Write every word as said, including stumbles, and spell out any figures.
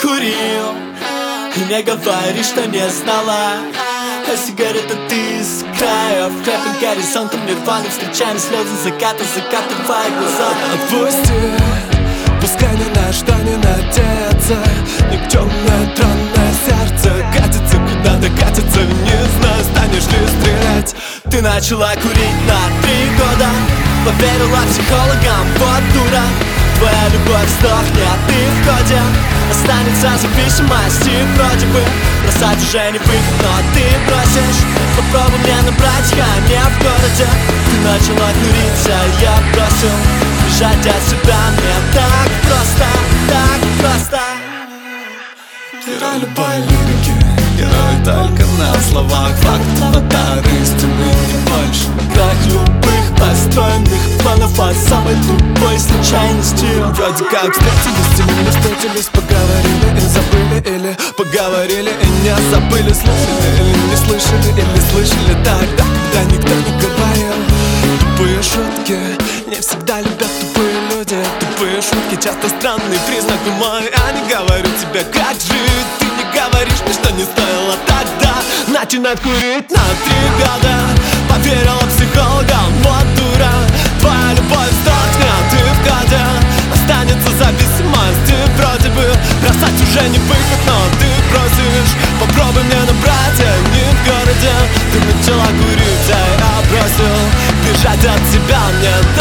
курил. И не говори, что не знала. А сигарета ты с краев. Хлеб и горизонтом нирваны. Встречаем слезы заката, закатывая глаза. Отпусти, пускай ни на что не надеется. Никчемное тронное сердце катится куда-то, катится, не знаю, станешь ли стрелять. Ты начала курить на три года, поверила психологам, вот дура. Твоя любовь сдохнет, ты в ходе. Останется зависимость и вроде бы бросать уже не выход, но ты бросишь. Попробуй мне набрать, я не в городе. Ты начала курить, а я бросил. Бежать от себя мне так просто, так просто. Герой любой лирики, герой только на словах. Факт, аватар, истины не больше. Крах любых построенных планов от самой тупой случайности. Вроде как встретились, и мы встретились, поговорили и забыли. Или поговорили и не забыли. Слышали или не слышали, или слышали тогда, когда никто не говорил. Тупые шутки не всегда любят тупые люди. Тупые шутки часто странный признак ума. Я не говорю тебе, как жить. Ты не говоришь мне, что не стоило тогда начинать курить на три года. Поверила психологам, вот дура. Твоя любовь сдохнет, ты в годе. Останется зависимость, и вроде бы бросать уже не выход, но ты бросишь. Попробуй мне набрать, я не в городе. Ты начала курить, а я бросил. Бежать от тебя мне